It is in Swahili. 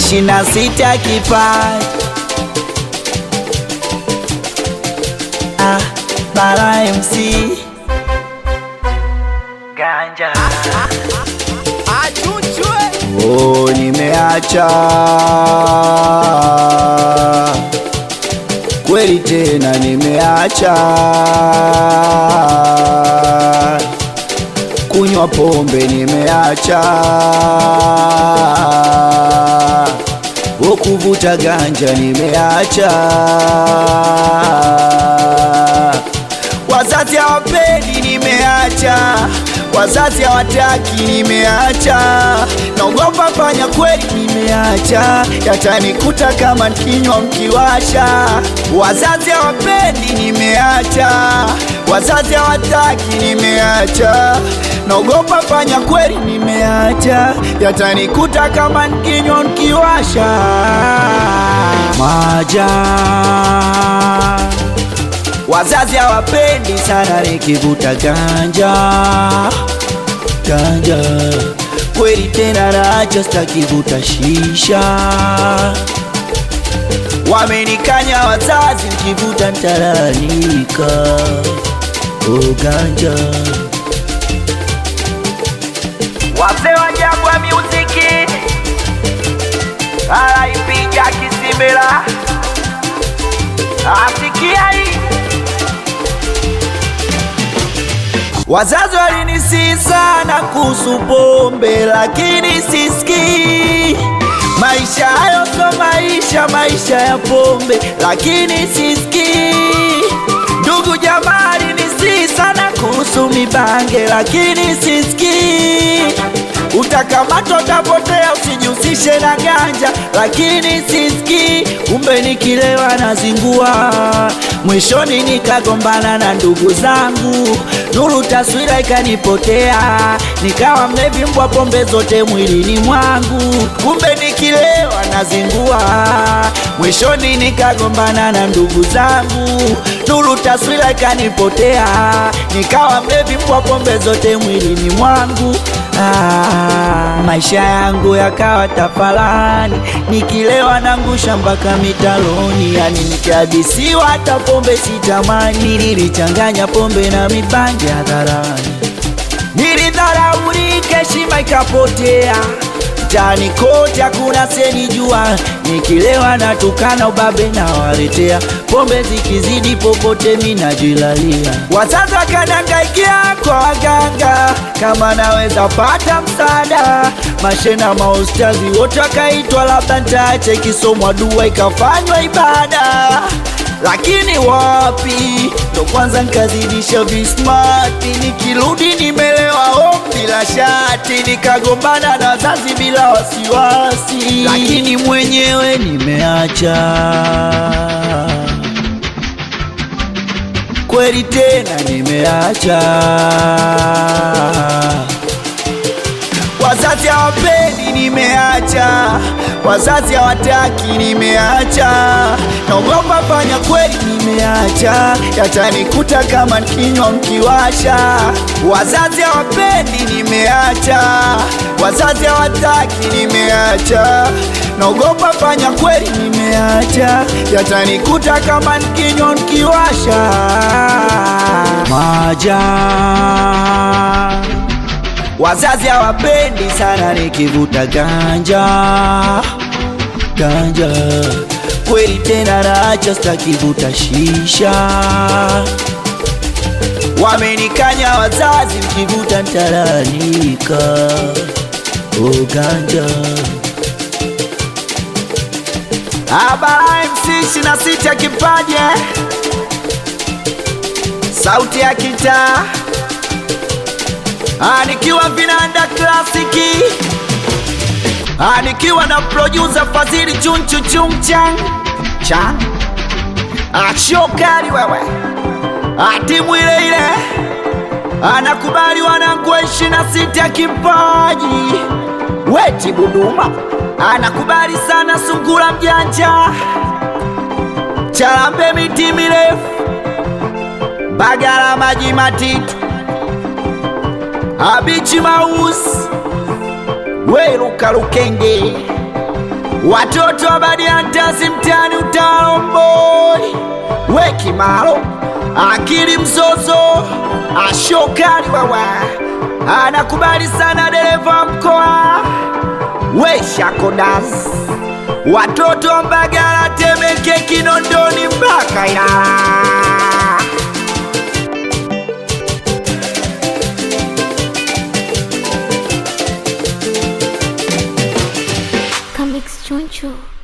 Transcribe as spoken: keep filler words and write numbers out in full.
ishirini na sita kipaji. Ah, Bara M C Ganja. Oh, nimeacha kweli tena, nimeacha kunywa pombe, nimeacha kuvuta ganja, nimeacha wazazi hawapendi, nimeacha wazazi hawataki, nimeacha naogopa fanya kweli, nimeacha yatanikuta kama kinywa mkiwasha. Wazazi hawapendi, nimeacha wazazi hawataki, nimeacha naogopa fanya kweli, nimeacha yatanikuta kama kinywa mkiwasha. Maja wazazi hawapendi sana nikivuta ganja ganja, kweli tena naacha sitakivuta shisha. Wamenikanya wazazi nikivuta nitalalamika. Oh ganja, wazee wa Jangwa Muziki, alaipiga Kisimela, asikia hii. Wazazi walinisihi sana kuhusu pombe, lakini sisikii. Maisha hayo so maisha, maisha ya pombe, lakini sisikii. Ndugu jamaa walinisihi sana kuhusu mibange, lakini sisikii. Utakamatwa utapotea, usijihusishe na ganja, lakini sisikii. Kumbe nikilewa nazingua, mwishoni nikagombana na ndugu zangu, nuru taswira ikanipotea, nikawa mlevi mbwa pombe zote mwilini mwangu. Kumbe nikilewa nazingua, mwishoni nikagombana na ndugu zangu, nuru taswira ikanipotea, nikawa mlevi mbwa pombe zote mwilini mwangu. Ah, maisha yangu yakawa tafalani, nikilewa nangusha mpaka mitaloni, yani nikihadisiwa hata pombe sitamani. Nilichanganya pombe na mibangi hadharani, nilidharaulika, heshima ikapotea, mtaani kote hakuna senijua. Nikilewa natukana ubabe na waletea, pombe zikizidi popote minajilalia. Wazazi wakanangaikia kwa waganga kama naweza pata msaada, mashena maustazi wote wakaitwa, labda nitaache kisomwa dua ikafanywa ibada. Lakini wapi, ndo kwanza nkazidisha vismati, nikirudi nimelewa home bila shati, nikagombana na wazazi bila wasiwasi, lakini mwenyewe nimeacha kweli tena, nimeacha. Wazazi hawapendi, nimeacha wazazi hawataki, nimeacha naogopa fanya kweli, nimeacha yatanikuta kama kinywa mkiwasha. Wazazi hawapendi, nimeacha wazazi hawataki, nimeacha naogopa fanya kweli, nimeacha yatanikuta kama kinywa mkiwasha. Maja wazazi hawapendi sana nikivuta ganja ganja, kweli tena naacha sitakivuta shisha. Wamenikanya wazazi nikivuta nitalalamika. Oh ganja. Bara M C ishirini na sita kipaji, sauti ya kitaa, nikiwa vinanda klasiki, nikiwa na producer Fadhili Chunchu Chungchang Chang, Shokari wewe, timu ile ile, anakubali wanangu ishirini na sita kipaji. Weti Buduma anakubali sana Sungura Mjanja, Charambe miti mirefu, Bagala maji matitu, Abichi Maus, Weruka Lukenge, watoto wa Badiantasi mtani Utalomboi, Weki Malo, Akili Mzozo, Ashokali wawa, anakubali sana dereva mkoa, Weisha Kodas, watoto wa Mbagala, Temeke, Kinondoni mpaka Ilala. Comics Choncho.